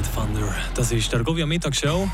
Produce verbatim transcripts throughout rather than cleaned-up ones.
Thunder. Das ist der Argovia Mittagsshow.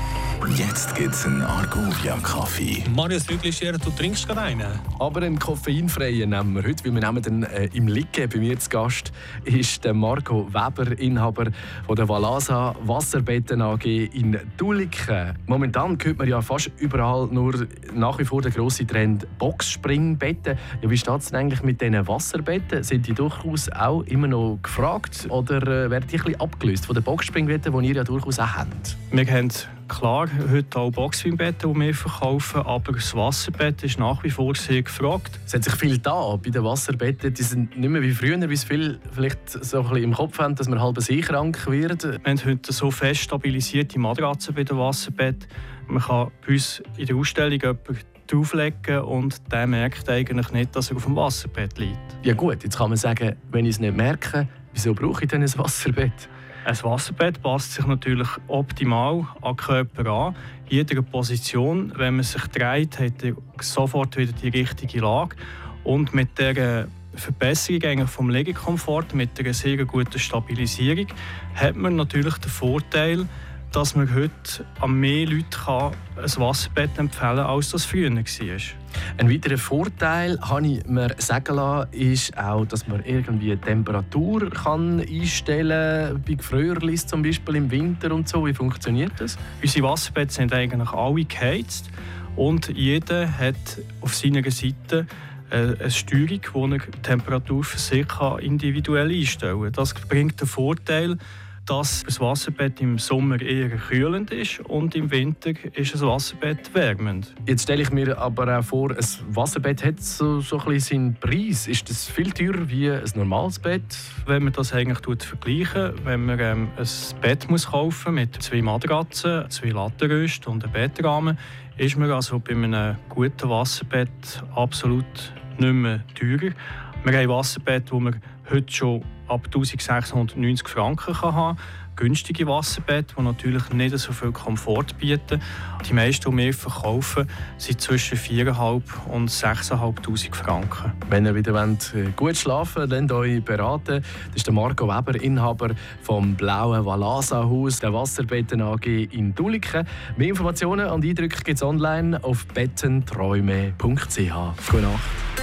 Jetzt gibt's einen Argovia-Kaffee. Marius Rüglischer, du trinkst gerade einen. Aber einen koffeinfreien nehmen wir heute, weil wir nehmen den äh, im Liegen. Bei mir zu Gast ist der Marco Weber, Inhaber von der Valasa Wasserbetten A G in Dulliken. Momentan hört man ja fast überall nur nach wie vor der grosse Trend Boxspringbetten. Ja, wie steht es denn eigentlich mit diesen Wasserbetten? Sind die durchaus auch immer noch gefragt oder äh, werden die ein bisschen abgelöst von den Boxspringbetten, die ihr ja durchaus auch habt? Wir haben klar heute auch Boxspringbetten, die wir verkaufen, aber das Wasserbett ist nach wie vor sehr gefragt. Es hat sich viel da bei den Wasserbetten. Die sind nicht mehr wie früher, wie es viele vielleicht so ein bisschen im Kopf haben, dass man halb seekrank wird. Wir haben heute so fest stabilisierte Matratzen bei den Wasserbetten. Man kann bei uns in der Ausstellung jemanden drauflegen und der merkt eigentlich nicht, dass er auf dem Wasserbett liegt. Ja gut, jetzt kann man sagen, wenn ich es nicht merke, wieso brauche ich denn ein Wasserbett? Ein Wasserbett passt sich natürlich optimal an den Körper an. In jeder Position, wenn man sich dreht, hat er sofort wieder die richtige Lage. Und mit der Verbesserung vom Liegekomfort, mit einer sehr guten Stabilisierung, hat man natürlich den Vorteil, dass man heute an mehr Leuten ein Wasserbett empfehlen kann, als das früher war. Ein weiterer Vorteil, habe ich mir sagen lassen, ist auch, dass man irgendwie die Temperatur kann einstellen kann. Bei Gefrierlis zum Beispiel im Winter und so. Wie funktioniert das? Unsere Wasserbetten sind eigentlich alle geheizt und jeder hat auf seiner Seite eine Steuerung, wo er die Temperatur für sich individuell einstellen kann. Das bringt den Vorteil, dass das Wasserbett im Sommer eher kühlend ist und im Winter ist das Wasserbett wärmend. Jetzt stelle ich mir aber auch vor, ein Wasserbett hat so, so ein bisschen seinen Preis. Ist das viel teurer wie ein normales Bett? Wenn man das eigentlich vergleichen, wenn man ähm, ein Bett muss kaufen mit zwei Matratzen, zwei Lattenrösten und einem Bettrahmen, ist man also bei einem guten Wasserbett absolut nicht mehr teurer. Wir haben Wasserbett, wo man heute schon ab eintausendsechshundertneunzig Franken haben kann. Günstige Wasserbett, die natürlich nicht so viel Komfort bieten. Die meisten, die wir verkaufen, sind zwischen viertausendfünfhundert und sechstausendfünfhundert Franken. Wenn ihr wieder wollt, gut schlafen wollt, lasst euch beraten. Das ist der Marco Weber, Inhaber vom blauen Valasa-Haus, der Wasserbetten A G in Dulliken. Mehr Informationen und Eindrücke gibt es online auf bettenträume punkt c h. Gute Nacht.